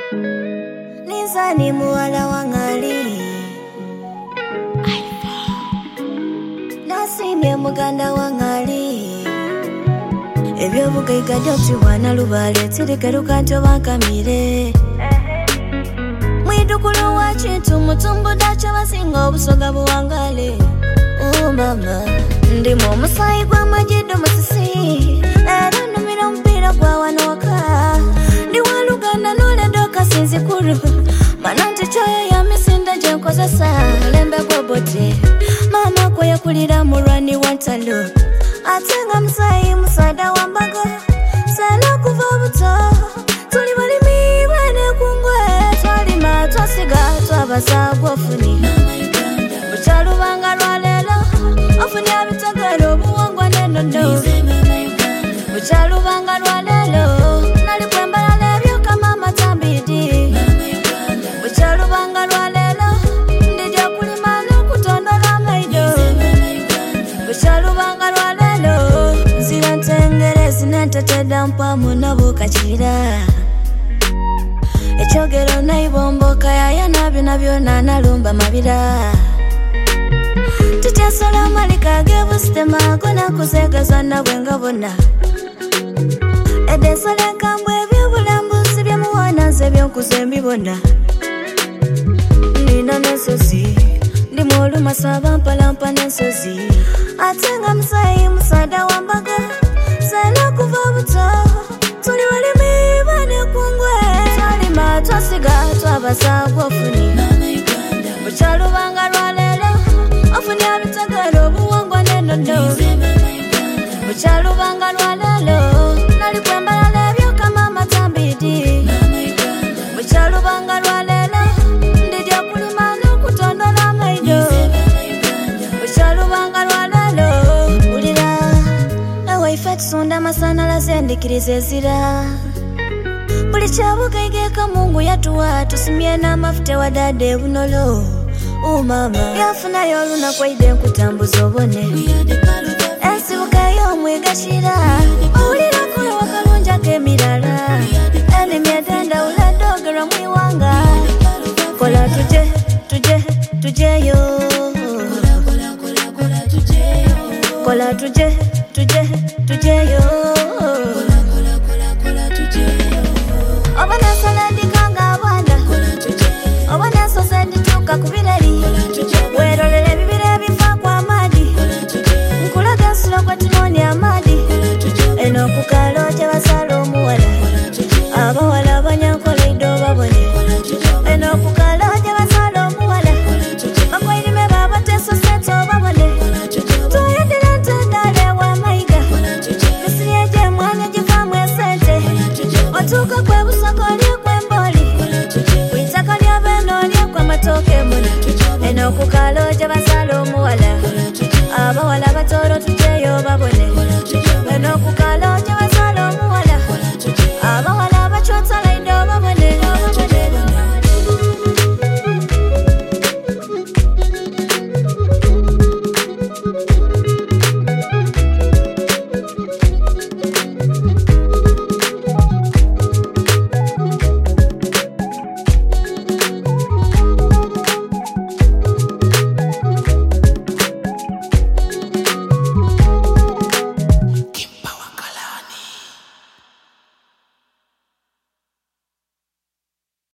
Nizani muwala wangali nasimye muganda wangali ebyobugayiga wana lubale tirikeruka nti obankamire mwidukulu wa kintu mutumbuda kyabasinga obusoga buwangale mama ndimu omusayi gw'amajido musisi era numira omupiira gwa wanoka ndi waluganda noledoka sinzikuru mana nti kyoyo yamisinda gye nkozesa lembe gwobote mama kwe yakulira mulwani wa ntalo ate nga musayi musada wambaga sala kuva obuto tuli balimi bene kungwe twalima twasiga twabasa gwofuni bukyalubanga lwaleero ofuni abitagala obuwangwa nenono bukyalubanga lwaleero nali kwembalala ebyoka mama tambidi bukyalubanga lwaleero ndijja kulima n'okutondola amaido bukyalubanga lwaleero nzira ntengerezi nentetedda mpamu nabukakira ekyogero naibomboka yayana byona byona nalumba mabira tityasola malika gebusitema gona kuzegeza nabwe ngabona edesola enkambwe ebyobulambuzi byemuwana nze byonkuze mbibona nina n'ensozi ndi mwolumasa mpalampa n'ensozi ate nga musayi musada wambaga sala kuva obuto tuli balimi bane kungwe twalima twasiga twabasa gwofuni bukyalubanga lwaleero ofuni abitagala obuwangwa nenono bukyalubanga lwaleero nali kwembalala ebyoka mama tambidi bukyalubanga lwaleero ndijja kulima n'okutondola amaido bukyalubanga lwaleero ulira ewaife tusonda amasanalaze ndikiriza ezira buli kyabugayiga Mungu yatuwa tusimye n'amafuta wadade ebunolo mama yafunayo olunaku aide enkutambuza obone ensibuka y'omwegashira owulirako wakalunjako emirala enimi edenda uladogera mwiwanga kola tujeyo kola tujeyo obana salandikanga abana obana sosendituka kubireri werolere bibiri ebifa kwa amadi nkulaga nsula kwatunoni amadi eno kukalo gye basala omuwala abawala abanyankola ido babone eno kukalo gye basala omuwala bakwairime babateso sente obabone tuyendera ntendale wamayiga misirye gye mwanya givamu esente otuuka kwebusoko lyekwemboli kwitaka lyabeno lyekwamatoke muna eno kukalo gye basala omuwala abawala batoro tujeyo babone eno kukalo